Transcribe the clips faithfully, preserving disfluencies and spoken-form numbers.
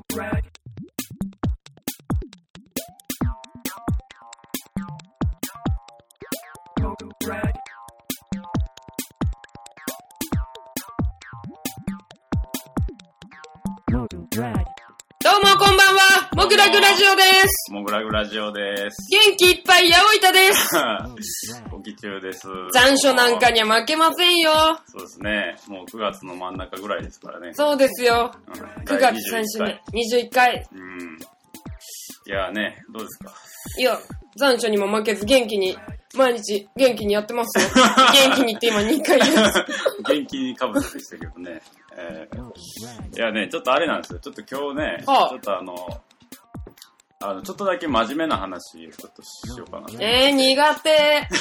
どうもこんばんは、モグラグラジオです。 モグラグラジオです。 元気いっぱい、やおいたです。 起き中です。 残暑なんかには負けませんよ。 そうですね。もうくがつの真ん中ぐらいですからね。 そうですよ。うん、くがつさんじゅうにち、にじゅういっかい。 うん。いやね、どうですか。 いや、残暑にも負けず元気に、毎日元気にやってますよ。元気にって今にかい言います。 元気にかぶせでしたけどね。えー、いやね、ちょっとあれなんですよ。ちょっと今日ね、はあ、ちょっとあの、あの、ちょっとだけ真面目な話、ちょっとしようかな。 えー、苦手。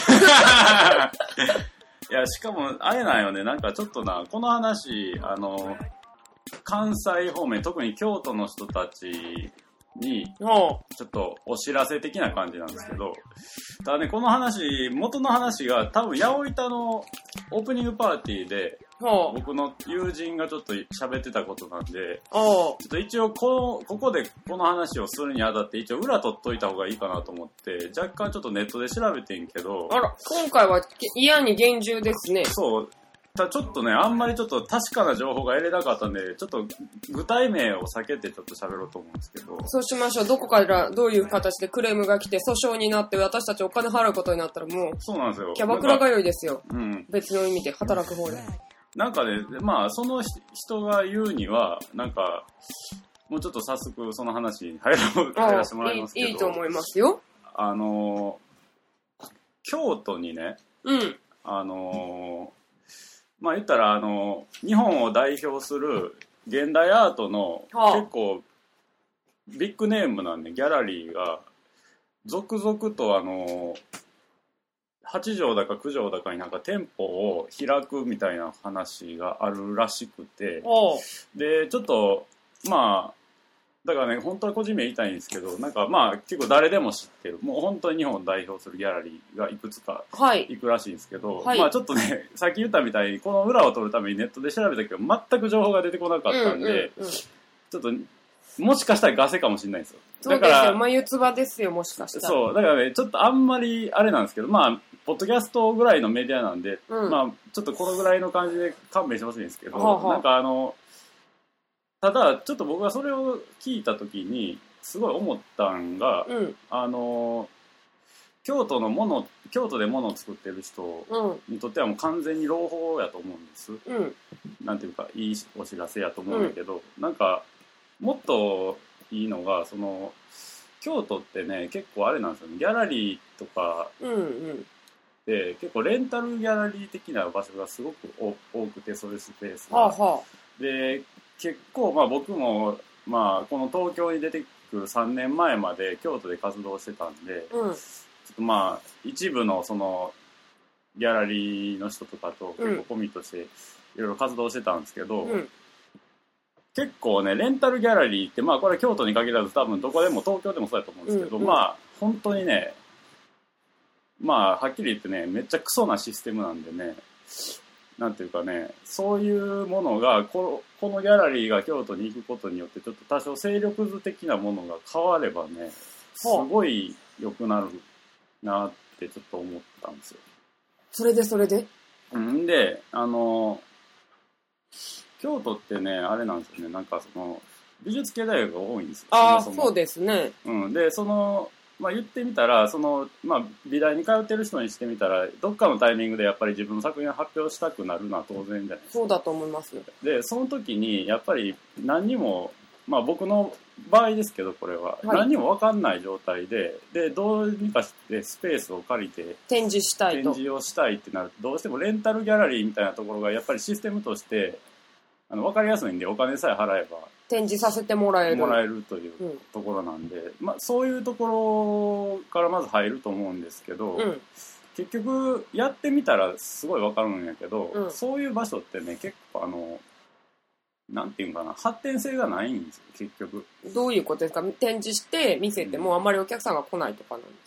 いや、しかも、あれなんよね、なんかちょっとな、この話、あの、関西方面、特に京都の人たちに、ちょっとお知らせ的な感じなんですけど、ただね、この話、元の話が多分、八百板のオープニングパーティーで、僕の友人がちょっと喋ってたことなんで、ちょっと一応この、ここでこの話をするにあたって一応裏取っといた方がいいかなと思って、若干ちょっとネットで調べてんけど、 あら、今回は嫌に厳重ですね。 そう。たちょっとね、あんまりちょっと確かな情報が得れなかったんで、ちょっと具体名を避けてちょっと喋ろうと思うんですけど。 そうしましょう。どこからどういう形でクレームが来て訴訟になって私たちお金払うことになったらもう、 そうなんですよ。 キャバクラ通いですよ。 うん。 別の意味で働く方で。 なんかね、まあ、その人が言うには、なんか、もうちょっと早速その話に入ら入らせてもらいますけど。 いい、いいと思いますよ。 あの、京都にね、 うん。 あの、まあ言ったら、あの、日本を代表する現代アートの結構ビッグネームなんで、ギャラリーが続々とあの、はちじょうだかきゅうじょうだかになんか店舗を開くみたいな話があるらしくて、で、ちょっと、まあ、だからね、本当は個人名言いたいんですけど、なんかまあ結構誰でも知ってる、もう本当に日本を代表するギャラリーがいくつか行くらしいんですけど、はい、まあちょっとね、さっき言ったみたいにこの裏を取るためにネットで調べたけど全く情報が出てこなかったんで、うんうんうん、ちょっともしかしたらガセかもしれないんですよ。 そうですよ、眉唾ですよ、もしかしたら。 そう、だからね、ちょっとあんまりあれなんですけど、まあ、ポッドキャストぐらいのメディアなんで、うん、まあちょっとこのぐらいの感じで勘弁してほしいんですけど、はあはあ、なんかあの、ただちょっと僕がそれを聞いた時にすごい思ったんが、うん、あの京都のもの京都で物を作ってる人にとってはもう完全に朗報やと思うんです、うん、なんていうかいいお知らせやと思うんだけど、うん、なんかもっといいのがその京都ってね結構あれなんですよね、ギャラリーとかで、うんうん、結構レンタルギャラリー的な場所がすごく多くて、そういうスペースが、はあはあ、で結構まあ僕もまあこの東京に出てくるさんねんまえまで京都で活動してたんで、うん、ちょっとまあ一部のそのギャラリーの人とかと結構コミットしていろいろ活動してたんですけど、うん、結構ねレンタルギャラリーってまあこれ京都に限らず多分どこでも東京でもそうだと思うんですけど、うんうん、まあ本当にねまあはっきり言ってねめっちゃクソなシステムなんでね、なんていうかね、そういうものがこの、このギャラリーが京都に行くことによってちょっと多少勢力図的なものが変わればねすごい良くなるなってちょっと思ったんですよ。 それでそれでんであの京都ってねあれなんですよね、なんかその美術系大学が多いんですよ。 ああ、 そもそもそうですね。 うん、でそのまあ、言ってみたらその、まあ、美大に通ってる人にしてみたらどっかのタイミングでやっぱり自分の作品を発表したくなるのは当然じゃないですか。 そうだと思います。 でその時にやっぱり何にも、まあ、僕の場合ですけどこれは、はい、何にも分かんない状態ででどうにかしてスペースを借りて展示したいと展示をしたいってなるとどうしてもレンタルギャラリーみたいなところがやっぱりシステムとしてあの分かりやすいんでお金さえ払えば展示させてもらえるもらえるというところなんで、うんまあ、そういうところからまず入ると思うんですけど、うん、結局やってみたらすごい分かるんやけど、うん、そういう場所ってね結構あのなんていうんかな発展性がないんですよ結局。 どういうことですか？展示して見せてもあんまりお客さんが来ないとかなんですか？ い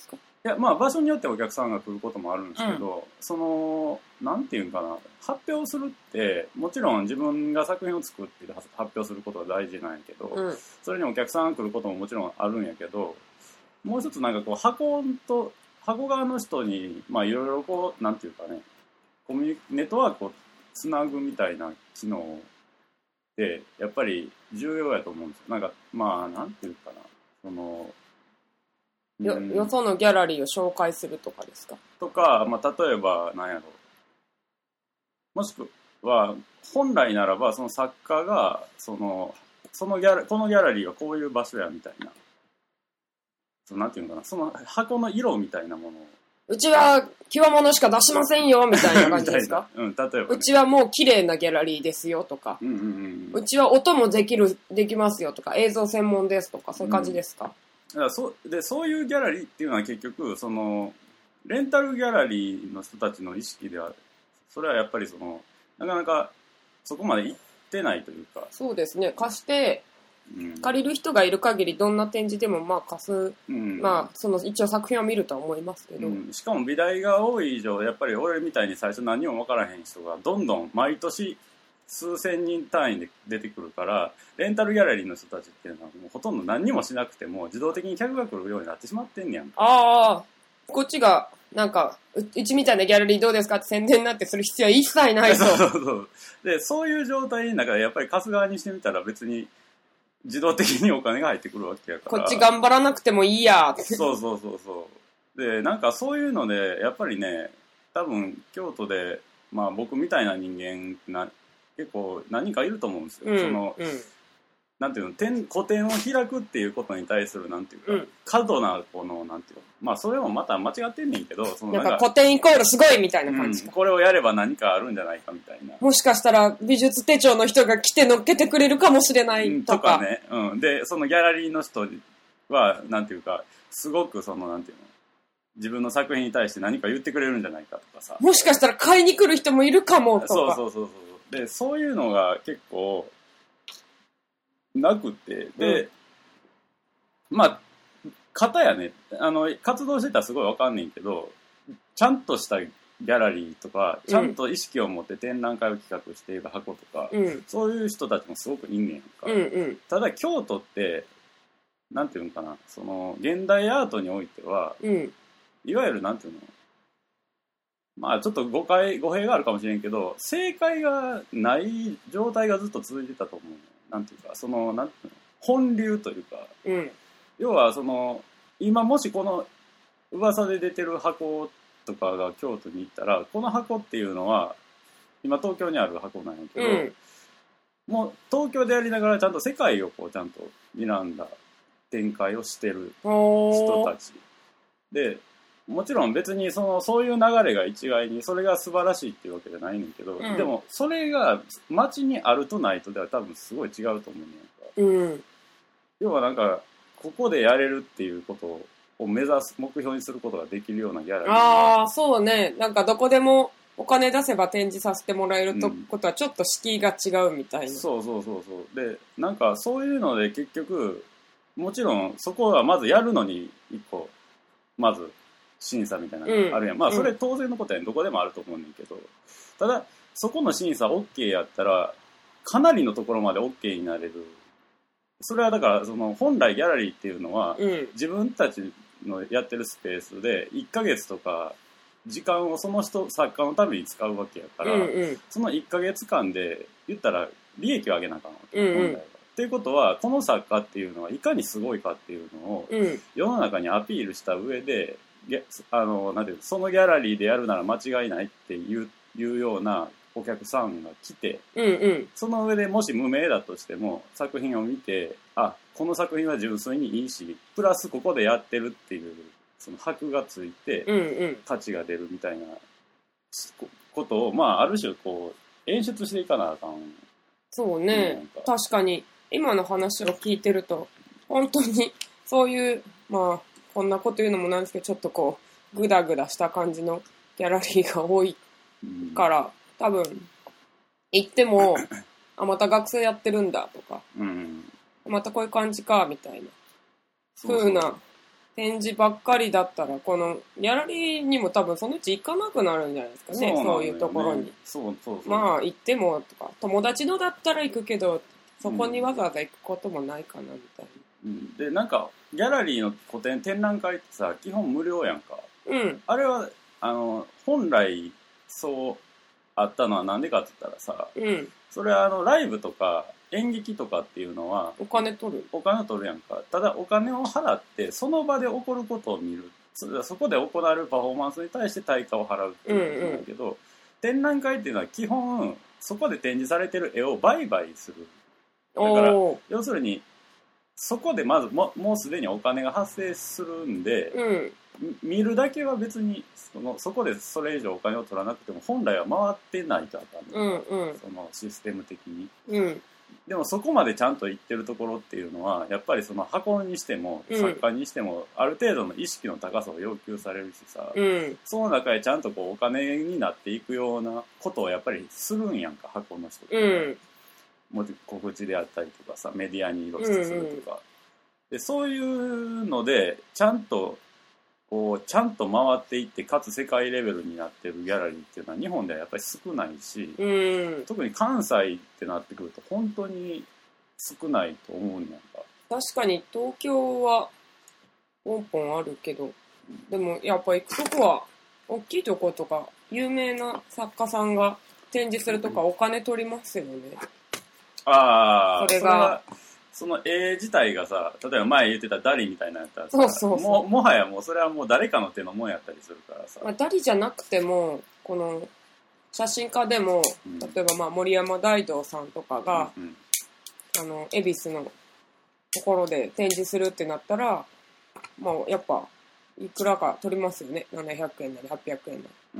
いや、まあ場所によってお客さんが来ることもあるんですけど、うん、その、なんていうんかな、発表するって、もちろん自分が作品を作って発表することは大事なんやけど、うん、それにお客さんが来ることももちろんあるんやけど、もう一つなんかこう、箱と、箱側の人に、まあいろいろこう、なんていうかね、コミュネットワークをつなぐみたいな機能ってやっぱり重要やと思うんですよ。なんかまあなんていうかな、そのよ、うん、よそのギャラリーを紹介するとかですか？ とか、まあ例えばなんやろ、もしくは本来ならばその作家がそのそのギャラこのギャラリーはこういう場所やみたいな、そのなんていうのかな、その箱の色みたいなものを、 うちは際物しか出しませんよみたいな感じですか？ うん、例えば、ね、 うちはもう綺麗なギャラリーですよとか、うんうんうんうん、うちは音もできるできますよとか、映像専門ですとか、そういう感じですか？ うん、だからそでそういうギャラリーっていうのは結局そのレンタルギャラリーの人たちの意識ではそれはやっぱりそのなかなかそこまで行ってないというか、 そうですね、貸して借りる人がいる限りどんな展示でもまあ貸す、うん、まあその一応作品は見るとは思いますけど、うん、 しかも美大が多い以上やっぱり俺みたいに最初何も分からへん人がどんどん毎年数千人単位で出てくるから、レンタルギャラリーの人たちっていうのはもうほとんど何にもしなくても自動的に客が来るようになってしまってんねやんか。 ああ、こっちがなんか う, うちみたいなギャラリーどうですかって宣伝になってする必要は一切ないと。 そうそうそうでそういう状態の中でやっぱり貸す側にしてみたら別に自動的にお金が入ってくるわけやから、 こっち頑張らなくてもいいやって。 そうそうそうそうでなんかそういうのでやっぱりね、多分京都でまあ僕みたいな人間な結構何人かいると思うんですよ、うん、その、うん、なんていうの、点個展を開くっていうことに対するなんていうか、うん、過度なこのなんていうの、まあそれもまた間違ってんねんけど、そのなんかなんか個展イコールすごいみたいな感じか、 うん、これをやれば何かあるんじゃないかみたいな、 もしかしたら美術手帳の人が来て乗っけてくれるかもしれないとか、うん、とかね、うん、でそのギャラリーの人はなんていうかすごくそのなんていうの、自分の作品に対して何か言ってくれるんじゃないかとかさ、 もしかしたら買いに来る人もいるかもとか、 そうそうそうそうでそういうのが結構なくて、で、うん、まあ方やね、あの活動してたらすごいわかんねんけど、ちゃんとしたギャラリーとかちゃんと意識を持って展覧会を企画している箱とか、うん、そういう人たちもすごくいんねんか、うんうん、ただ京都ってなんていうのかな、その現代アートにおいては、うん、いわゆるなんていうの、まあちょっと誤解語弊があるかもしれんけど、正解がない状態がずっと続いてたと思う。なんていうか、そのなんていうの、本流というか、うん、要はその今もしこの噂で出てる箱とかが京都に行ったら、この箱っていうのは今東京にある箱なんやけど、うん、もう東京でやりながらちゃんと世界をこうちゃんと睨んだ展開をしてる人たちで。もちろん別にそのそういう流れが一概にそれが素晴らしいっていうわけじゃないねんけど、うん、でもそれが街にあるとないとでは多分すごい違うと思うねんか、うん、要はなんかここでやれるっていうことを目指す目標にすることができるようなギャラリー、 ああそうね、なんかどこでもお金出せば展示させてもらえるとことはちょっと敷居が違うみたいな、うん、 そうそうそうそうでなんかそういうので結局もちろんそこはまずやるのに一個まず審査みたいなのがあるやん、うん、まあそれ当然のことやん、どこでもあると思うねんけど、ただそこの審査 OK やったらかなりのところまで OK になれる。それはだからその本来ギャラリーっていうのは、うん、自分たちのやってるスペースでいっかげつとか時間をその人作家のために使うわけやから、うんうん、そのいっかげつかんで言ったら利益を上げなあかんわけ、うんうん、本来は。っていうことはこの作家っていうのはいかにすごいかっていうのを世の中にアピールした上で、あのなんていうそのギャラリーでやるなら間違いないっていういうようなお客さんが来て、うんうん、その上でもし無名だとしても作品を見て、あこの作品は純粋にいいしプラスここでやってるっていうその箔がついて価値が出るみたいなことを、まあある種こう演出していかなあかん。 そうね、確かに今の話を聞いてると本当にそういうまあこんなこと言うのもなんですけど、ちょっとこうグダグダした感じのギャラリーが多いから、うん、多分行ってもあまた学生やってるんだとか、うん、またこういう感じかみたいな風な展示ばっかりだったら、このギャラリーにも多分そのうち行かなくなるんじゃないですかね、そう、ね、そういうところに。 そうそうそう。 まあ行ってもとか、友達のだったら行くけど、そこにわざわざ行くこともないかなみたいな。 うん、で、なんか、ギャラリーの個展、展覧会ってさ、基本無料やんか。 うん。 あれは、あの、本来、そうあったのはなんでかって言ったらさ、 うん。それはあの、ライブとか演劇とかっていうのは、 お金取るお金取るやんか。ただお金を払って、その場で起こることを見る。そこで行われるパフォーマンスに対して対価を払うっていうことなんだけど、うんうん、展覧会っていうのは基本、そこで展示されてる絵を売買する。だから、要するに、そこでまずも、もうすでにお金が発生するんで、 うん、 見るだけは別にその、そこでそれ以上お金を取らなくても、本来は回ってないとあかん、 うんうん、 そのシステム的に。 うん、 でもそこまでちゃんと行ってるところっていうのは、やっぱりその箱にしても、作家にしても、ある程度の意識の高さを要求されるしさ、 うん、 その中でちゃんとこうお金になっていくようなことをやっぱりするんやんか、箱の人って、 うん。 もう告知であったりとかさ、メディアに露出するとか、うんうん、でそういうのでちゃんとこうちゃんと回っていって、かつ世界レベルになってるギャラリーっていうのは日本ではやっぱり少ないし、 うん、 特に関西ってなってくると本当に少ないと思うんやんか。 確かに東京はポンポンあるけど、でもやっぱ行くとこは大きいとことか有名な作家さんが展示するとかお金取りますよね。 ああ、 それがその絵自体がさ、例えば前言ってたダリみたいなやったらさ、 そうそうそう、 も, もはやもうそれはもう誰かの手のもんやったりするからさ、 まあ、ダリじゃなくてもこの写真家でも、うん、例えばまあ森山大道さんとかが、うんうん、あの恵比寿のところで展示するってなったら、まあやっぱいくらか取りますよね。ななひゃくえんなりはっぴゃくえんなり、 うん、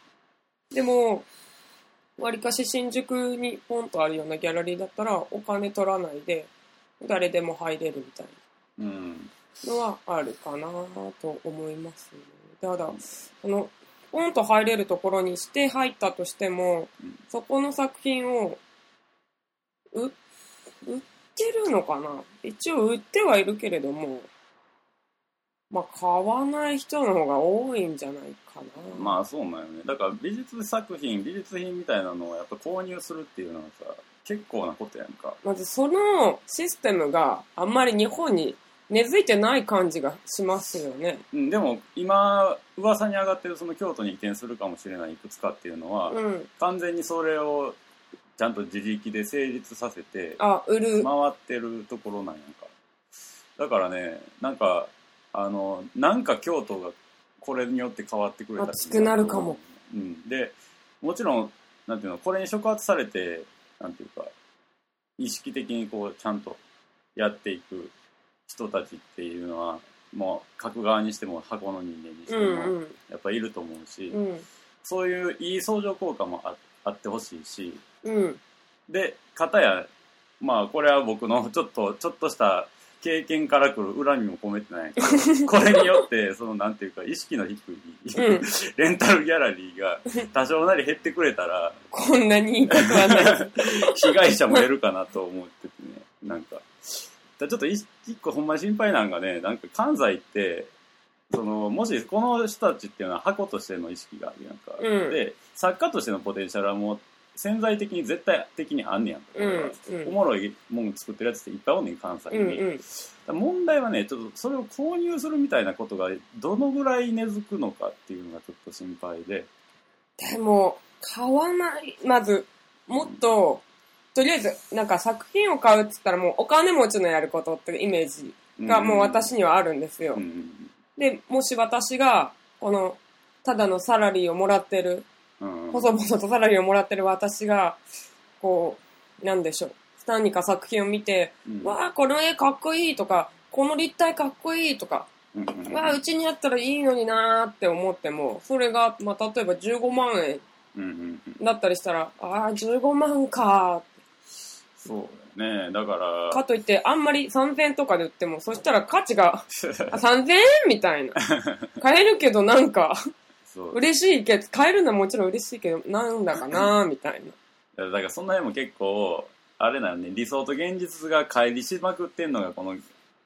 でもわりかし新宿にポンとあるようなギャラリーだったらお金取らないで誰でも入れるみたいなのはあるかなと思いますね。ただそのポンと入れるところにして入ったとしても、そこの作品をう売ってるのかな。一応売ってはいるけれども、まあ買わない人の方が多いんじゃないかな。 まあそうなんよね。だから美術作品、美術品みたいなのをやっぱ購入するっていうのはさ、結構なことやんか。 まずそのシステムがあんまり日本に根付いてない感じがしますよね。 うん、でも今噂に上がってるその京都に移転するかもしれないいくつかっていうのは、 うん、 完全にそれをちゃんと自力で成立させてあ売る回ってるところなんやんか。だからね、なんかあのなんか京都がこれによって変わってくれたら熱くなるかも。 うん、でもちろんなんていうの、これに触発されてなんていうか意識的にこうちゃんとやっていく人たちっていうのはもう書く側にしても箱の人間にしてもやっぱいると思うし、 うんうん、 そういういい相乗効果も あ, あってほしいし、 うん、 で片やまあこれは僕のちょっとちょっとした経験からくる恨みも込めてないけどこれによってそのなんていうか意識の低い、うん、レンタルギャラリーが多少なり減ってくれたらこんなにいいことはない被害者も減るかなと思っててね、なんかちょっと一個ほんまに心配なんがね、なんか関西ってそのもしこの人たちっていうのは箱としての意識があるやんか、 うん、 で作家としてのポテンシャルはもう潜在的に絶対的にあんねやんか、 うんうん、 おもろいもん作ってるやつっていっぱいおんねん関西に、うんうん、問題はねちょっとそれを購入するみたいなことがどのぐらい根付くのかっていうのがちょっと心配で。 でも買わないまずもっと、うん、とりあえずなんか作品を買うっつったらもうお金持ちのやることっていうイメージがもう私にはあるんですよ、 うんうん、 でもし私がこのただのサラリーをもらってる細々とサラリーをもらってる私がこうなんでしょう何か作品を見て、うん、わあこの絵かっこいいとかこの立体かっこいいとか、うんうんうん、わあうちにあったらいいのになーって思ってもそれが、まあ、例えばじゅうごまんえんだったりしたら、うんうんうん、ああじゅうごまんかそうね、だからかといってあんまりさんぜんえんとかで売ってもそしたら価値がさんぜんえんみたいな買えるけどなんか嬉しいけど買えるのはもちろん嬉しいけどなんだかなみたいな。だからそんな辺も結構あれなのね、理想と現実が乖離しまくってんのがこの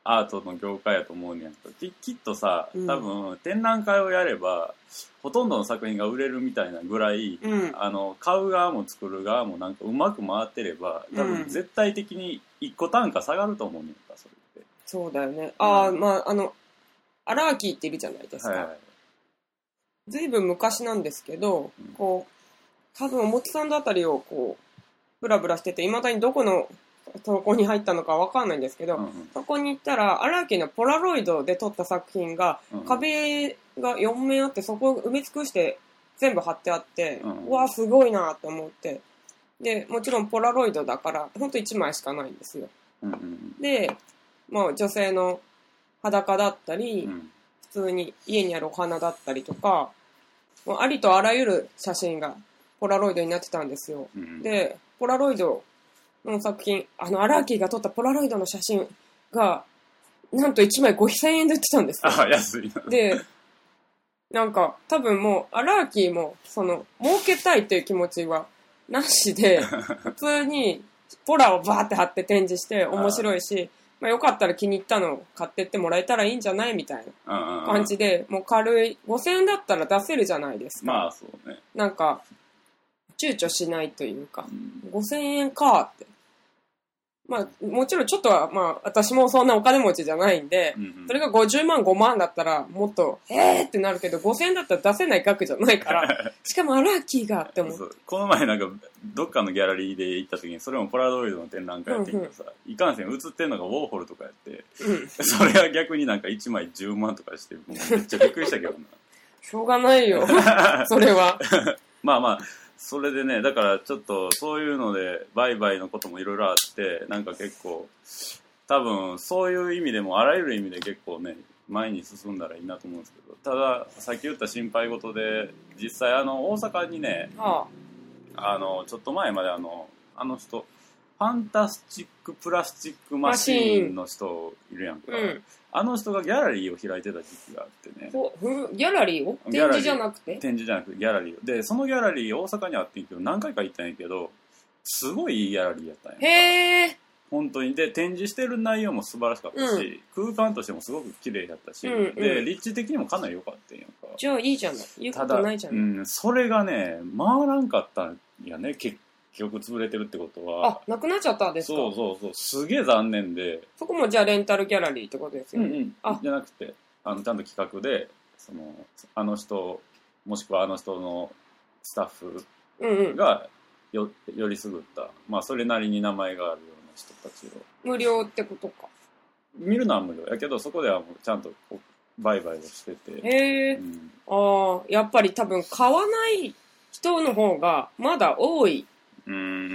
アートの業界やと思うねんけど、き, きっとさ、多分展覧会をやればほとんどの作品が売れるみたいなぐらい、うん、あの買う側も作る側もなんかうまく回ってれば多分絶対的にいっこ単価下がると思うねんか、それって。 そうだよね。ああ、うん、まああのアラーキーっているじゃないですか。はいはい、ずいぶん昔なんですけど、うん、こう多分おもちさんのあたりをこうブラブラしてて、いまだにどこのそこに入ったのかわかんないんですけど、うんうん、そこに行ったらアラーキーのポラロイドで撮った作品が、うんうん、壁がよん面あってそこを埋め尽くして全部貼ってあって、うんうん、うわすごいなと思って、でもちろんポラロイドだからほんといちまいしかないんですよ、うんうん、で、まあ、女性の裸だったり、うん、普通に家にあるお花だったりとかもうありとあらゆる写真がポラロイドになってたんですよ、うんうん、でポラロイドの作品、あのアラーキーが撮ったポラロイドの写真がなんといちまいごせんえんで売ってたんですよ。 あ、安いな。 で、なんか多分もうアラーキーもその儲けたいという気持ちはなしで普通にポラをバーって貼って展示して面白いし、まあ、よかったら気に入ったのを買ってってもらえたらいいんじゃないみたいな感じで、もう軽いごせんえんだったら出せるじゃないですか。 まあそうね。 なんか躊躇しないというか、うん、ごせんえんかって。まあ、もちろんちょっとは、まあ、私もそんなお金持ちじゃないんで、うんうん、それがごじゅうまん、ごまんだったら、もっと、えーってなるけど、ごせんえんだったら出せない額じゃないから、しかもアラーキーがって思う。 この前なんか、どっかのギャラリーで行った時に、それもポラロイドの展覧会やってんけどさ、うんうん、いかんせん映ってんのがウォーホルとかやって、うん、それは逆になんかいちまいじゅうまんとかして、もうめっちゃびっくりしたけどな。 しょうがないよ、それは。 まあまあ、それでね、だからちょっとそういうので売買のこともいろいろあって、なんか結構多分そういう意味でもあらゆる意味で結構ね前に進んだらいいなと思うんですけど、たださっき言った心配事で実際あの大阪にね、ああ、あのちょっと前まであのあの人ファンタスチックプラスチックマシーンの人いるやんか、うん、あの人がギャラリーを開いてた時期があってね。 ギャラリーを展示じゃなくて展示じゃなくてギャラリーをで、そのギャラリー大阪にあってんけど何回か行ったんやけどすごいいいギャラリーやったんやんか。 へー、 本当に。で展示してる内容も素晴らしかったし、うん、空間としてもすごく綺麗だったし、うんうん、で立地的にもかなり良かったんやんか。 じゃあいいじゃない、言うことないじゃない。 ただ、うん、それがね回らんかったんやね、結局潰れてるってことは。 あ、なくなっちゃったんですか。 そうそうそう、すげえ残念で。 そこもじゃあレンタルギャラリーってことですよね。うんうん、 あ、じゃなくてあのちゃんと企画でそのあの人もしくはあの人のスタッフがよ、うんうん、よりすぐった、まあそれなりに名前があるような人たちを。 無料ってことか。 見るのは無料やけどそこではもうちゃんと売買をしてて。 へえ、うん、ああ、やっぱり多分買わない人の方がまだ多い。 うん、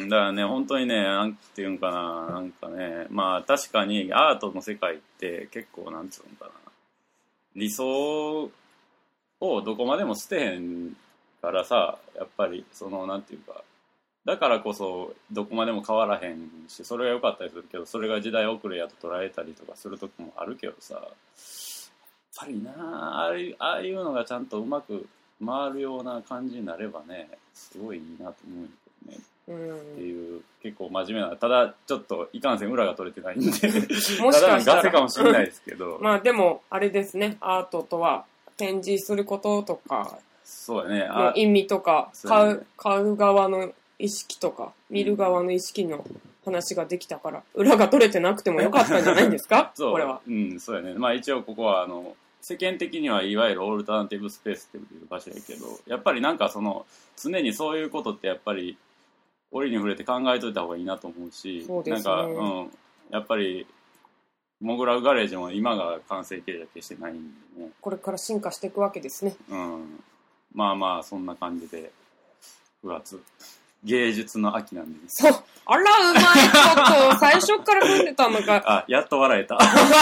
だからね、本当にね、なんていうんかな、なんかね、まあ確かにアートの世界って結構なんつうのかな、理想をどこまでも捨てへんからさ、やっぱりそのなんていうか、だからこそどこまでも変わらへんし、それが良かったりするけど、それが時代遅れやと捉えたりとかする時もあるけどさ、やっぱりなあ、ああいうのがちゃんとうまく回るような感じになればね、すごいいいなと思うんだけどね。うん、っていう結構真面目な、ただちょっといかんせん裏が取れてないんでもしかしたらガセかもしれないですけどまあでもあれですね、アートとは展示することとか、 そうやね、 の意味とか、買う、買う側の意識とか見る側の意識の話ができたから、うん、裏が取れてなくてもよかったんじゃないんですかそう、 これは。 うん、そうやね。まあ一応ここはあの世間的にはいわゆるオルタナティブスペースっていう場所やけど、やっぱりなんかその常にそういうことってやっぱり折に触れて考えといた方がいいなと思うし、 そうですね、 なんか、うん、やっぱりモグラウガレージも今が完成形じゃ決してないんでね、 これから進化していくわけですね。 うん、まあまあそんな感じでくがつ芸術の秋なんで、 そう、あらうまいこと、最初から踏んでたのか。 あ、やっと笑えた。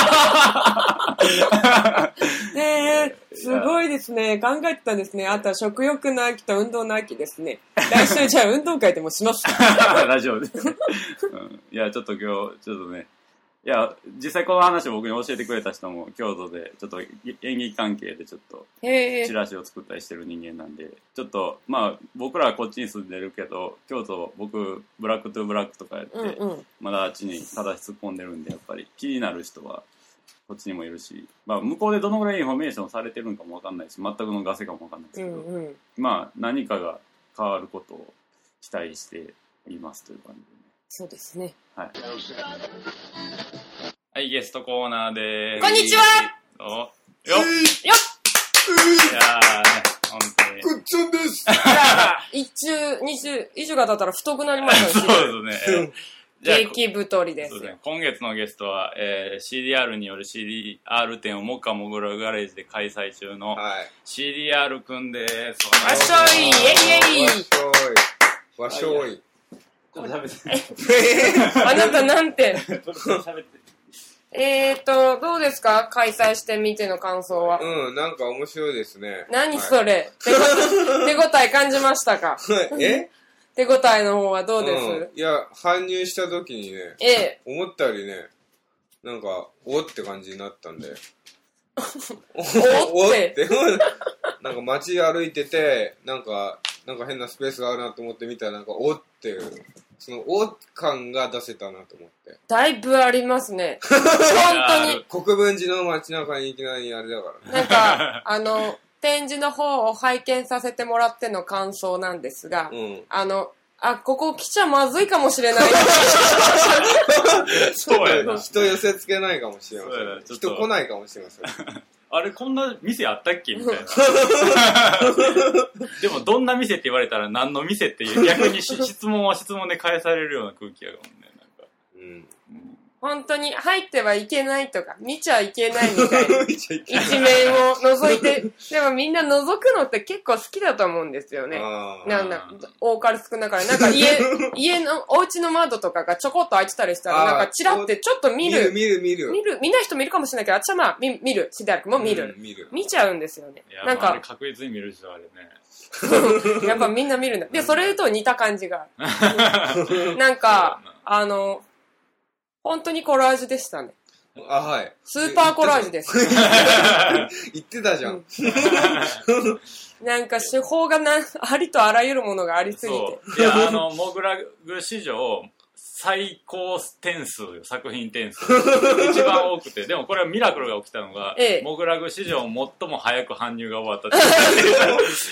ねえ、すごいですね。考えてたんですね。あとは食欲の秋と運動の秋ですね。来週じゃあ運動会でもします。 ラジオで、うん。いや、ちょっと今日、ちょっとね、いや、実際この話を僕に教えてくれた人も京都で、ちょっと演劇関係でちょっと、チラシを作ったりしてる人間なんで、ちょっと、まあ、僕らはこっちに住んでるけど、京都、僕、ブラックトゥーブラックとかやって、うんうん、まだあっちに正し突っ込んでるんで、やっぱり気になる人は、 こっちにもいるし、まあ、向こうでどのぐらいインフォメーションされてるのかもわかんないし、全くのガセかもわかんないですけど、 うんうん、 まあ何かが変わることを期待していますという感じでね。 そうですね。 はい。はい、ゲストコーナーでーす。 こんにちは。 およっ、 えー、よっ、 いやーね、本当に。 くっちゃんです。 一中、二中、以上が経ったら太くなりましたね。 そうですね。 激太りです。 そうですね。今月のゲストは、えー、シーディーアール による シーディーアール 展をモカモグラガレージで開催中の シーディーアール くんです。 わっしょい、イェイイェイ。 わっしょい。 ちょっと喋って。 あなたなんて。えーと、どうですか開催してみての感想は。 うん、なんか面白いですね。 何それ、はい、手応え感じましたかえ手応えの方はどうです、うん、 いや、搬入した時にね、 ええ、 思ったよりね、なんか、おって感じになったんで。 おって。 ってなんか街歩いてて、なんか、なんか変なスペースがあるなと思って見たら、なんか、おっていう、その、お感が出せたなと思って。 だいぶありますね。本当に。 国分寺の街中にいきなりあれだからね。なんか、あの、展示の方を拝見させてもらっての感想なんですが、うん、あの、あ、ここ来ちゃまずいかもしれない。 そうやな。人寄せつけないかもしれません。人来ないかもしれません。 あれ、こんな店あったっけみたいな。でも、どんな店って言われたら何の店っていう、逆に質問は質問で返されるような空気やもんね。なんかうんうん本当に入ってはいけないとか、見ちゃいけないみたいな一面を覗いて、でもみんな覗くのって結構好きだと思うんですよね。なんだ、多かれ少なかれ。なんか家、家の、お家の窓とかがちょこっと開いてたりしたら、なんかチラってちょっと見る。 見る、見る、見る。 見る、見ない人もいるかもしれないけど、私はまあ、見、見る。シダルクも見る、うん。見る。見ちゃうんですよね。 なんか。確実に見る人あれね。 やっぱみんな見るんだ。で、それと似た感じがある。なんか、あの、本当にコラージュでしたね。 あ、はい。 スーパーコラージュです。 言ってたじゃん。 なんか手法がな、ありとあらゆるものがありすぎて。 いや、あの、モグラグ史上、最高点数よ、作品点数。一番多くて。でもこれはミラクルが起きたのが、ええ、モグラグ史上最も早く搬入が終わったって。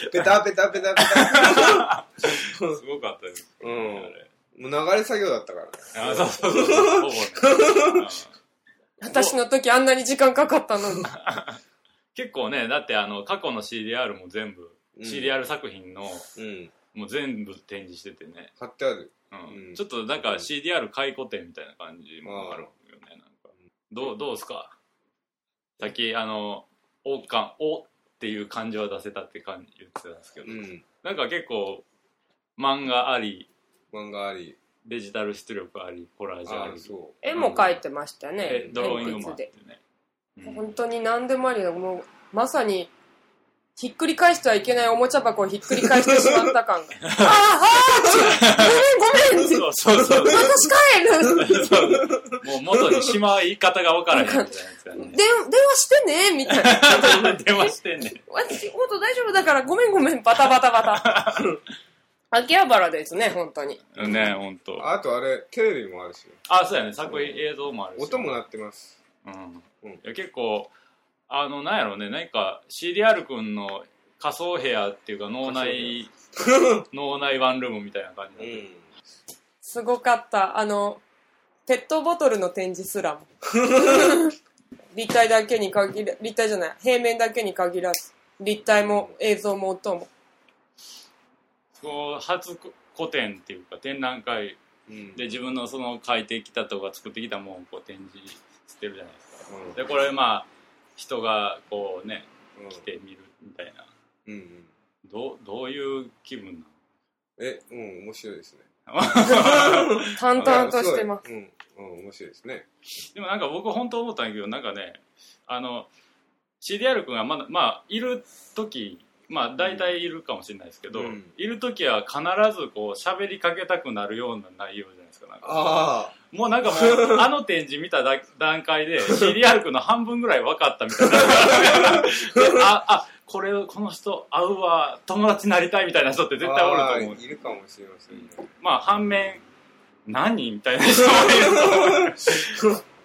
ペタペタペタペタ。 すごかったです。うん。 もう流れ作業だったからね。 あ、そうそうそうそう。ね、 私の時あんなに時間かかったのに。 結構ね、だってあの、過去の シーディーアール も全部、うん、シーディーアール 作品の、うん、もう全部展示しててね。 貼ってある。 うんうん、ちょっとなんか シーディーアール 回顧展みたいな感じもあるよね。なんかどう、どうすかさっきあの、お感、おっていう感じは出せたって感じ言ってたんですけど、うん、なんか結構、漫画あり、 漫画ありデジタル出力ありコラージュありそう絵も描いてましたね、 うん、ドローイングもあってね、 うん、本当に何でもありだもうまさにひっくり返してはいけないおもちゃ箱をひっくり返してしまった感がああああごめんごめんそうそうそう私帰るそうもう元にしまう言い方が分からへんみたいなやつがね電話してねみたいな電話してね私本当大丈夫だからごめんごめんバタバタバタ秋葉原ですね、本当に。 ね、本当。 あとあれ、テレビもあるし。 あ、そうやね、作品映像もあるし。 音も鳴ってます。 うん。うん、いや結構、あの、なんやろうね、何か シーディーアール 君の仮想部屋っていうか脳内、脳内ワンルームみたいな感じ、うん、 すごかった。あの、ペットボトルの展示すらも。立体だけに限ら、立体じゃない、平面だけに限らず、立体も映像も音も。 こう初個展っていうか展覧会で自分のその描いてきたとか作ってきたものをこう展示してるじゃないですか、うん、でこれまあ人がこうね、うん、来て見るみたいな、うんうん、ど, どういう気分なの？ え、うん面白いですね淡々としてます、 うんうん、面白いですね。 でもなんか僕本当思ったんだけどなんかねあの シーディーアール 君がまだまあいる時まあ大体いるかもしれないですけど、うん、いる時は必ずこう喋りかけたくなるような内容じゃないですか。なんかあもうなんかもうあの展示見た段階で シーディーアール 君の半分ぐらい分かったみたいなああこれこの人会うわ友達になりたいみたいな人って絶対おると思う。 いるかもしれませんね。 まあ反面何みたいな人もいると思う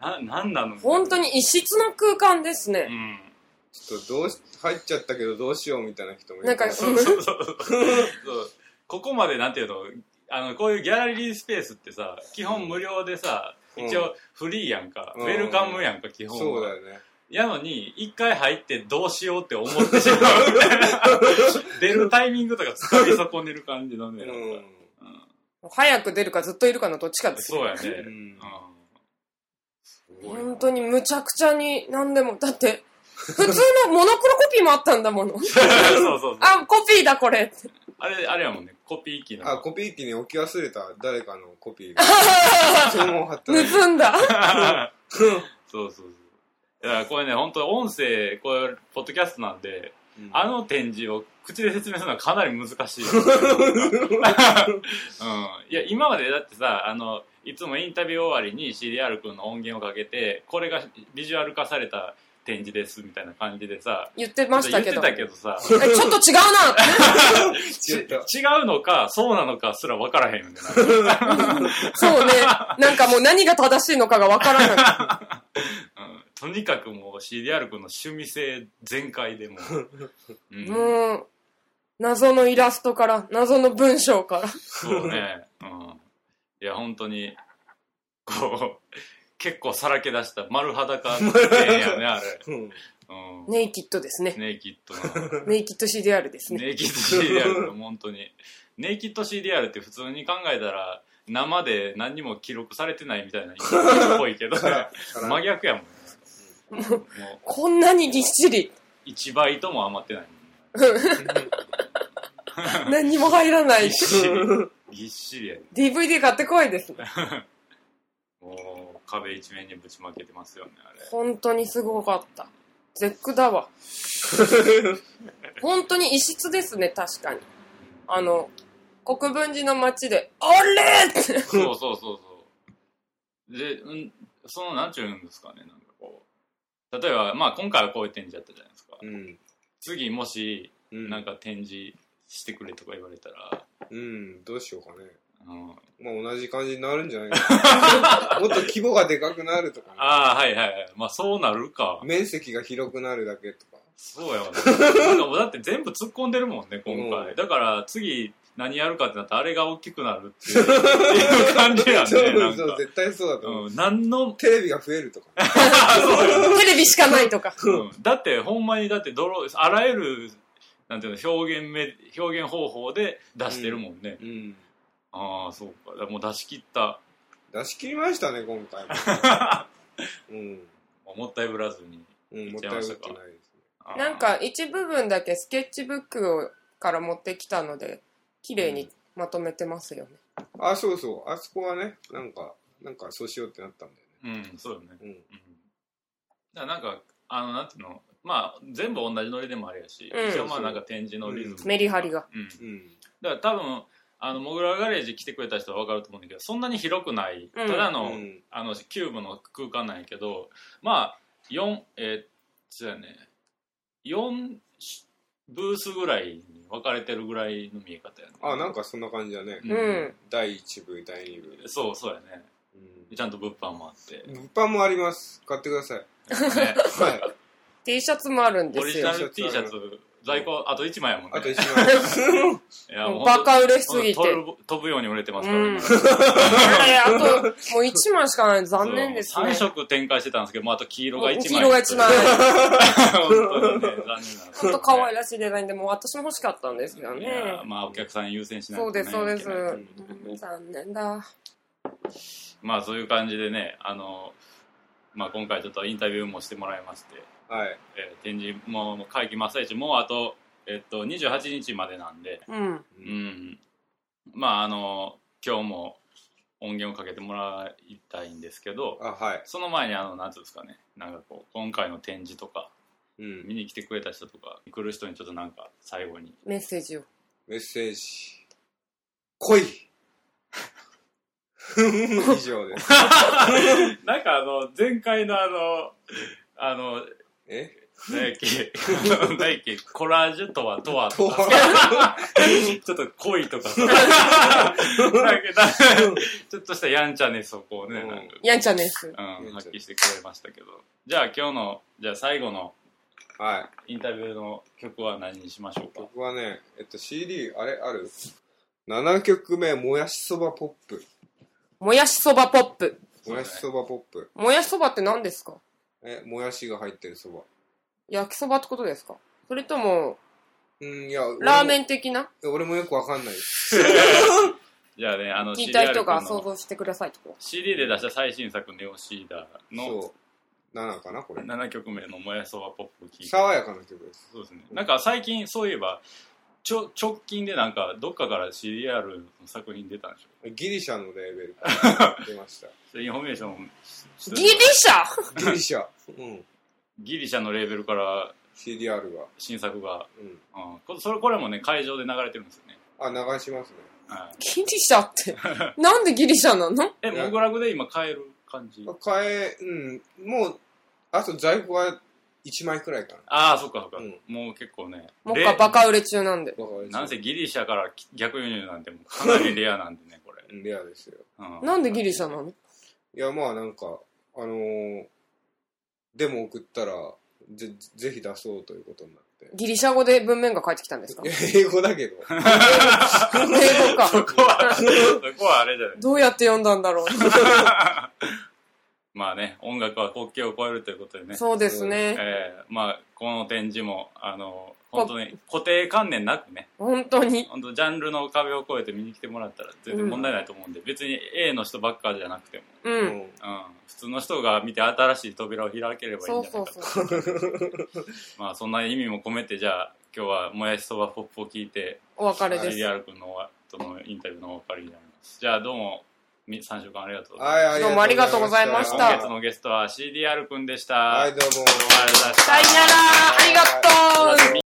な、なんなの本当に異質な空間ですね。 うん。 ちょっとどうし、入っちゃったけどどうしようみたいな人もいる。 なんか、 そうそうそうそうここまでなんていうの、あの、こういうギャラリースペースってさ、基本無料でさ、うん、一応フリーやんか、うん、ウェルカムやんか、基本は。 そうだよね。 やのに、一回入ってどうしようって思ってしまうみたいな。出るタイミングとか掴み損ねる感じのね。うんうん、 早く出るかずっといるかのどっちかですね。 そうやね。 うん、本当にむちゃくちゃに何でも。だって、普通のモノクロコピーもあったんだもの。そうそうそう。あ、コピーだこれ。 あれ、あれやもんね。コピー機の。 あ、コピー機に置き忘れた誰かのコピーが。 盗んだ。 そうそうそう。いや、これね、本当音声、これ、ポッドキャストなんで、うん、あの展示を口で説明するのはかなり難しい。うん。いや、今までだってさ、あの、いつもインタビュー終わりに シーディーアール 君の音源をかけて、これがビジュアル化された展示ですみたいな感じでさ、 言ってましたけど。 言ってたけどさ、 え、ちょっと違うなち違うのか、そうなのかすら分からへんよね。 そうね。なんかもう何が正しいのかが分からない。 うんとにかくもう シーディーアール 君の趣味性全開でもう、 うん、もう謎のイラストから謎の文章からそうね、うん、いや本当にこう結構さらけ出した丸裸の絵やねあれ、うん、 ネイキッドですね。 ネイキッドなネイキッド シーディーアール ですね。 ネイキッド シーディーアール 本当にネイキッド シーディーアール って普通に考えたら生で何にも記録されてないみたいなイメージっぽいけど真逆やもんね。 もうこんなにぎっしりいちばいとも余ってない何にも入らないぎっしりぎっしりやねディーブイディー 買ってこいですねもう壁一面にぶちまけてますよねあれ本当にすごかった絶句だわ本当に異質ですね確かにあの国分寺の街であれってそうそうそうそうで、うん、そのなんちゅうんですかねなんかこう例えば、まあ、今回はこういう展示やったじゃないですか、うん、次もし、うん、なんか展示してくれとか言われたらうんどうしようかね、うん、まあ同じ感じになるんじゃないかもっと規模がでかくなるとか、ね、 ああはいはいはいまあそうなるか面積が広くなるだけとかそうやわねなんかもうだって全部突っ込んでるもんね今回、うん、だから次何やるかってなったらあれが大きくなるっていう感じやねそうそう絶対そうだと思う、 うん、何のテレビが増えるとかテレビしかないとか、 うん、だってほんまにだってドロあらゆるなんていうの表現め表現方法で出してるもんね、うんうん、ああそうかだからもう出し切った出し切りましたね今回も、うん、 もったいぶらずにいっちゃいましたか、うん、もったいぶってないですねなんか一部分だけスケッチブックをから持ってきたので綺麗にまとめてますよね、 うん、あそうそうあそこはねなんかなんかそうしようってなったんだよねうんそうよねうん、うん、だからなんかあのなんていうのまあ全部同じノリでもあれやし、うん、一応まあなんか展示のリズム、 うん、メリハリが、 うんうん、だから多分あのモグラガレージ来てくれた人は分かると思うんだけどそんなに広くない、うん、ただの、うん、あのキューブの空間なんやけどまあよんえー、そうやねよんブースぐらいに分かれてるぐらいの見え方やねあなんかそんな感じだね、 うん、 だいいち部だいに部そうそうやね、うん、ちゃんと物販もあって物販もあります買ってください、 ねはい、 T シャツもあるんですよオリジナル T シャツ在庫あといちまいやもんねあといちまいいやもうバカ売れしすぎて飛ぶように売れてますからね、うん、 あともういちまいしかない残念ですねさん色展開してたんですけどもうあと黄色がいちまい黄色がいちまい本当にね残念なんです本当可愛らしいデザインでもう私も欲しかったんですけどねいやまあお客さん優先しないと、ね、そうですそうです、うん、残念だまあそういう感じでねあのまあ今回ちょっとインタビューもしてもらいましてはいえー、展示も会期真っ最中もうあと、えっと、にじゅうはちにちまでなんで、 うんうん、まああの今日も音源をかけてもらいたいんですけどあ、はい、 その前にあのなんていうんですかねなんかこう今回の展示とか、 うん、 見に来てくれた人とか来る人にちょっとなんか最後にメッセージをメッセージ来い以上ですなんかあの前回のあのあのえ何やっけ何やっけコラージュとはとはとかちょっと恋とかさちょっとしたやんちゃネスをこうね、うん、なんかやんちゃネス、 うん、発揮してくれましたけど、じゃあ今日のじゃあ最後のインタビューの曲は何にしましょうか。 曲はね、えっと シーディー あれあるななきょくめ、もやしそばポップ。 もやしそばポップ。 もやしそばポップ。 もやしそばって何ですか？ え、もやしが入ってるそば。 焼きそばってことですか？それとも、 うん、いや、 ラーメン的な？ 俺もよくわかんない。 じゃあね、あの、 聞いた人が想像してくださいと。 シーディー で出した最新作ネオシーダーの、 そう、ななかなこれ。 ななきょくめのもやしそばポップを聴いて。 爽やかな曲です。 そうですね。なんか最近そういえば、ちょ直近でなんかどっかから シーディーアール の作品出たんでしょ。 ギリシャのレーベルから出ました。 インフォメーションギリシャギリシャ、うん、 ギリシャのレーベルからシーディーアール が新作が、 うんうん、それこれもね会場で流れてるんですよね。 あ、流しますね、 はい、 ギリシャってなんでギリシャなの？ え、モグラグで今買える感じ？ 買え、うん、もうあと在庫はいちまいくらいかな。 ああ、そっかそっか、うん、もう結構ねもうかバカ売れ中なんで、 なんせギリシャから逆輸入なんてもうかなりレアなんでねこれレアですよ、 うん、なんでギリシャなの？ いや、まあなんかあのー、デモ送ったらぜぜひ出そうということになって。 ギリシャ語で文面が返ってきたんですか？ 英語だけど英語か。 そこはそこはあれじゃない。 どうやって読んだんだろうまあね、音楽は国境を越えるということでね。 そうですね。 えー、まあこの展示もあの本当に固定観念なくね。 本当に。 本当ジャンルの壁を越えて見に来てもらったら全然問題ないと思うんで、うん、別に A の人ばっかじゃなくても、 うん、うん、 普通の人が見て新しい扉を開ければいいんじゃないかと。そうそうそう。まあそんな意味も込めてじゃあ今日はもやしそばポップを聞いてお別れです。 シーディーアール 君のとのインタビューのお別れになります。じゃあどうも。さんしゅうかんありがとうございます。 どうもありがとうございました。 今月のゲストは シーディーアール くんでした。 はい、どうも。 どうもありがとうございました。 さよなら、ありがとう。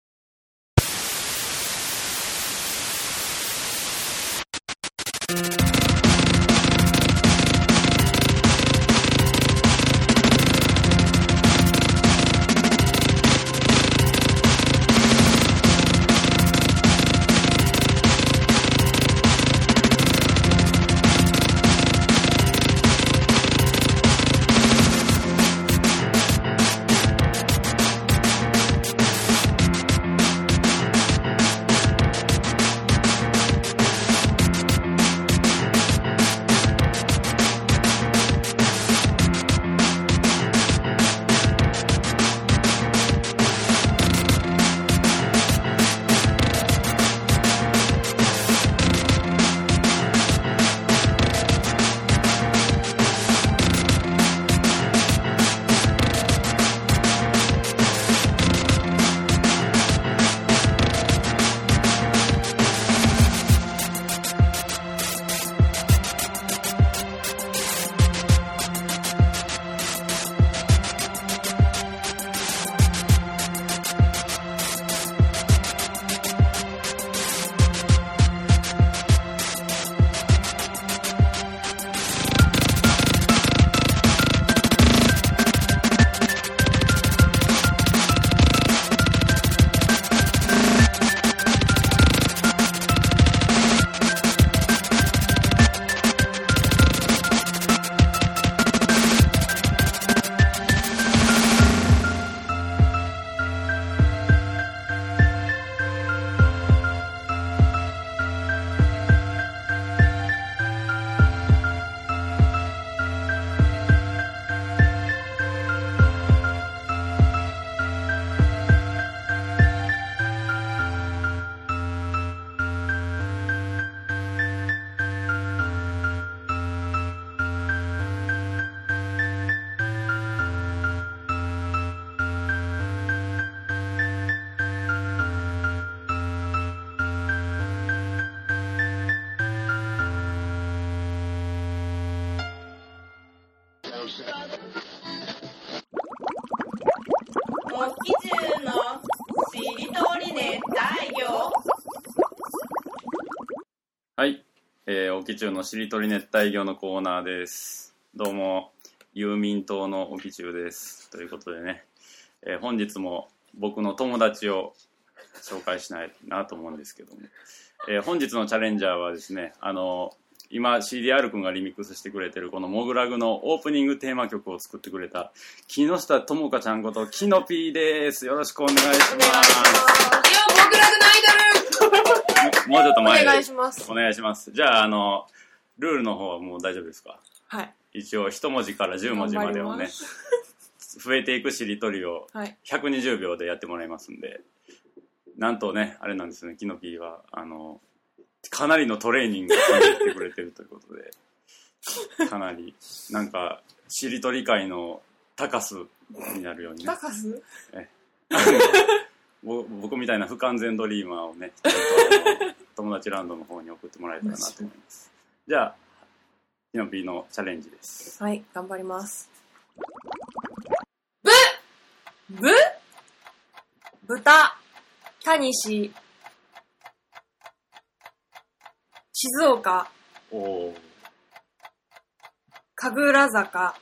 はい、えー、沖中のしりとり熱帯魚のコーナーです。どうも、ユーミン島の沖中です。ということでね、 えー、本日も僕の友達を紹介しないなと思うんですけども、えー、本日のチャレンジャーはですね、あの今 シーディーアール 君がリミックスしてくれてるこのモグラグのオープニングテーマ曲を作ってくれた木下智香ちゃんことキノピーです。よろしくお願いします。お願いします。 モグラグのアイドルもうちょっと前でお願いします。 お願いします。じゃあ、あのルールの方はもう大丈夫ですか？ はい。 一応一文字から十文字までをね増えていくしりとりをひゃくにじゅうびょうでやってもらいますんで、なんとねあれなんですね、キノピーはあのかなりのトレーニングをしてくれてるということで、かなりなんかしりとり界の高須になるようにね。 高須？ え僕みたいな不完全ドリーマーをね友達ランドの方に送ってもらえたらなと思います。じゃあキノピーのチャレンジです。 はい、頑張ります。ぶぶ豚タニシ静岡お神楽坂、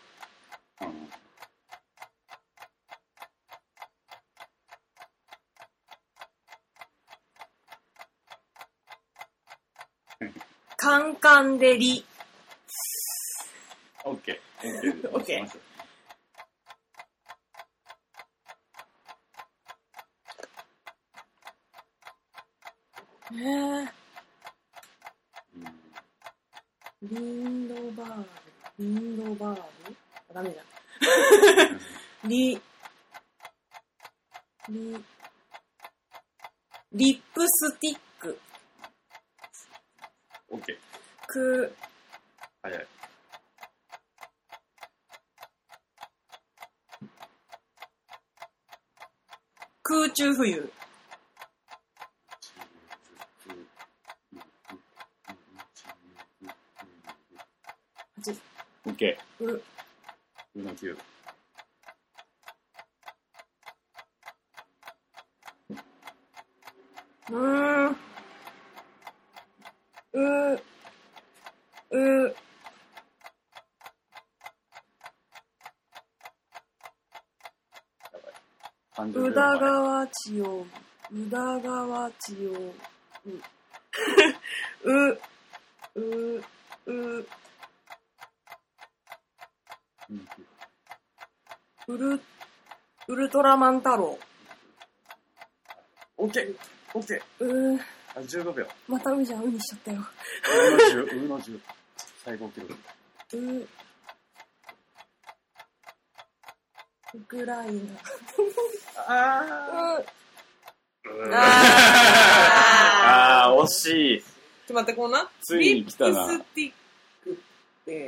うん、カンカンデリオッケーオッケーえー、リンドバールリンドバールあ、ダメじゃんリリリップスティックオッケーく早い空中浮遊オッケー。 う。 うのきゅう。 うーん。う。う。宇田川千代。宇田川千代。う。う。う。う。ウル、ウルトラマン太郎。 オッケーオッケー。 うー。 あ、じゅうごびょう。 またうじゃん、うにしちゃったよ。 うのじゅう、うのじゅう。最高記録。 う。ウクライナ。あー。うあー、惜しい。 ちょっと待って、こうな。 ついに来たな。 リップスティックって、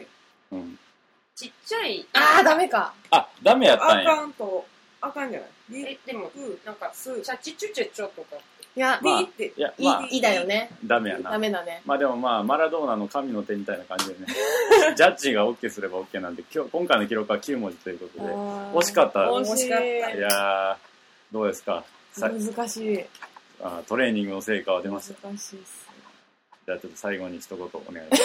うん。 ちっちゃい。あー、ダメか。 あ、ダメやったんや。 あかんと、あかんじゃない。え、でも、なんか、す、チャチチュチェチョとか。いや、 まあ、 いいって、 いや、まあ、 いいだよね。 ダメやな。 ダメだね。 まあでもまあ、マラドーナの神の手みたいな感じでね。ジャッジが OK すれば OK なんで、今日、今回の記録はきゅうもじということで、惜しかった。 惜しかった。 いやー、どうですか？ 難しい。 あ、トレーニングの成果は出ました。 難しいっす。 じゃあちょっと最後に一言お願いします。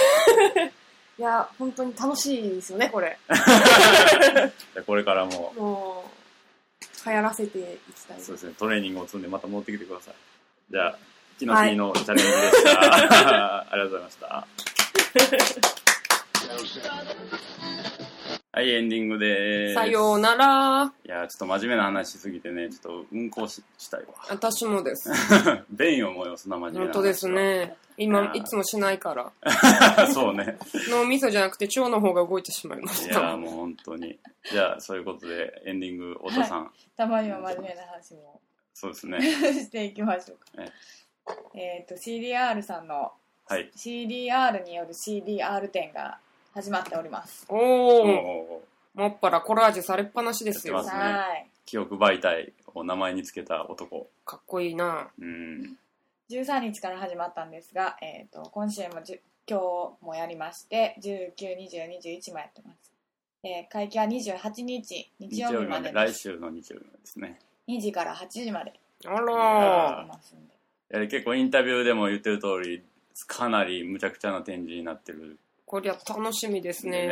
いや、本当に楽しいですよね、これ。 じゃこれからも。 もう、流行らせていきたい。 そうですね、トレーニングを積んでまた戻ってきてください。じゃあ、キノピーのチャレンジでした。はい、ありがとうございました。はい、エンディングでーす。 さようなら。 いやー、ちょっと真面目な話しすぎてね、ちょっと運行 し, したいわ。 私もです。 便を催すな、真面目な話。 本当ですね。今、いつもしないから。 そうね。 脳みそじゃなくて腸の方が動いてしまいました。 いやー、もう本当に。じゃあ、そういうことで、エンディング、太田さん、はい。 たまには真面目な話も。 そうですね。 していきましょうか。 ね、 えっと、シーディーアール さんの、 はい、 シーディーアール による シーディーアール 展が始まっております。 おー。もっぱらコラージュされっぱなしですよ。 やってますね。はい。記憶媒体を名前につけた男。 かっこいいな。 うん。 じゅうさんにちから始まったんですが、えっと、今週もじゅ今日もやりまして、じゅうく、にじゅう、にじゅういちもやってます。えー、会期はにじゅうはちにち、日曜日までです。 来週の日曜日までですね。 にじからはちじまで。 あらー。結構インタビューでも言ってる通り、かなり無茶苦茶な展示になってる。 こりゃ楽しみですね。ね、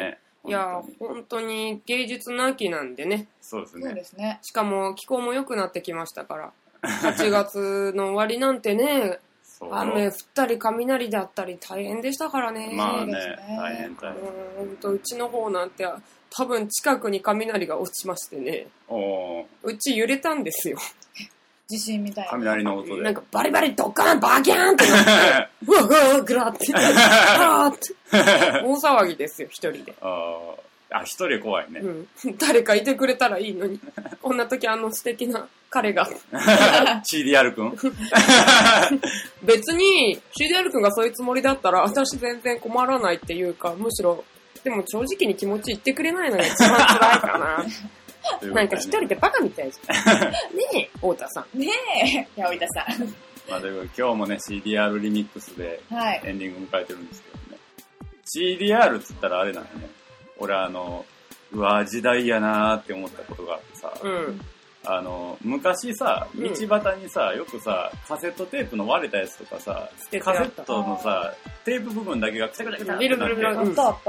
いや本当に芸術の秋なんでね。 そうですね。 そうですね。 しかも気候も良くなってきましたからはちがつの終わりなんてね雨降ったり雷であったり大変でしたからね。 まあね、 ね大変大変。 本当うちの方なんて多分近くに雷が落ちましてね、 おうち揺れたんですよ。 地震みたいな。 雷の音で。 なんかバリバリドッカーンバキャーンってなってうわうわグラーってあーって大騒ぎですよ一人で。 ああ、一人怖いね、 うん、誰かいてくれたらいいのにこんな時あの素敵な彼がシーディーアール 君別に シーディーアール 君がそういうつもりだったら私全然困らないっていうか、むしろでも正直に気持ち言ってくれないのが一番辛いかななんか一人でバカみたいじゃんねえ太田さんねえ八百板さんまあということで今日もね シーディーアール リミックスでエンディング迎えてるんですけどね、はい、シーディーアール っつったらあれなんだね、俺あのうわ時代やなーって思ったことがあってさ、うん、あの昔さ道端にさ、うん、よくさカセットテープの割れたやつとかさカセットのさテープ部分だけがクチャクチャクチャってなって、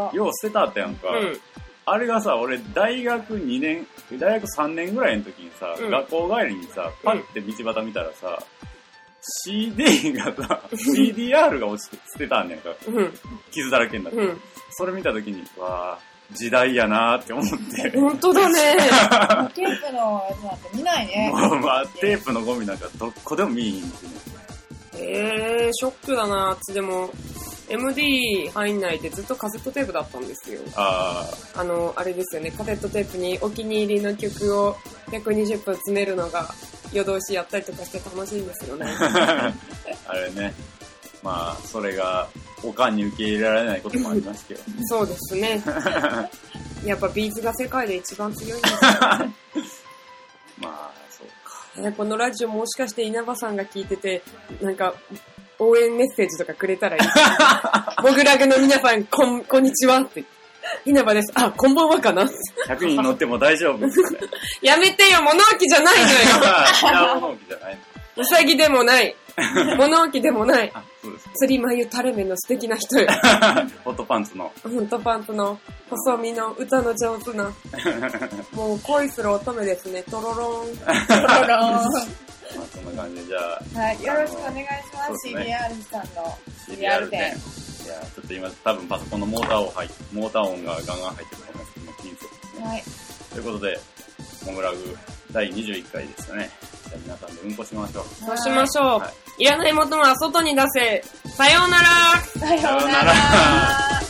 うん、よう捨てたってやんか、うん、あれがさ俺大学にねん大学さんねんぐらいの時にさ、うん、学校帰りにさパッて道端見たらさ、うん、シーディー がさ シーディーアール が落ちて捨てたんねんか、うん、傷だらけになって、うん、それ見た時にわー時代やなーって思って。 本当だね。 テープのやつなんて見ないね。 もうまあテープのゴミなんかどこでも見えへんってね。 えー、ショックだな。でも エムディー 入んないでずっとカセットテープだったんですよ。ああ。あのあれですよね。カセットテープにお気に入りの曲をひゃくにじゅっぷん詰めるのが夜通しやったりとかして楽しいんですよね。 あれね。まあそれが。おかんに受け入れられないこともありますけど、ね、 そうですねやっぱビーズが世界で一番強いんですよねまあそうか、このラジオもしかして稲葉さんが聞いててなんか応援メッセージとかくれたらいいモグラグの皆さんこん、こんにちはって稲葉です、あ、こんばんはかなひゃくにん乗っても大丈夫やめてよ、物置じゃないのよ物置じゃないのうさぎでもない物置でもない。釣り眉垂れ目の素敵な人よ。 ホットパンツの。 ホットパンツの細身の歌の上手な。もう恋する乙女ですね。トロロン。トロロン。まあそんな感じでじゃあ。 はい、よろしくお願いします。ね、シーディーアール さんの シーディーアール 店。いや、 ちょっと今多分パソコンのモーター音入モーター音がガンガン入ってると思いますけど、気にせずですね。はい。ということで、モグラグだいにじゅういっかいでしたね。じゃあ皆さんでうんこしましょう。 そうしましょう。はい、いらないものは外に出せ。さようなら。 さようなら。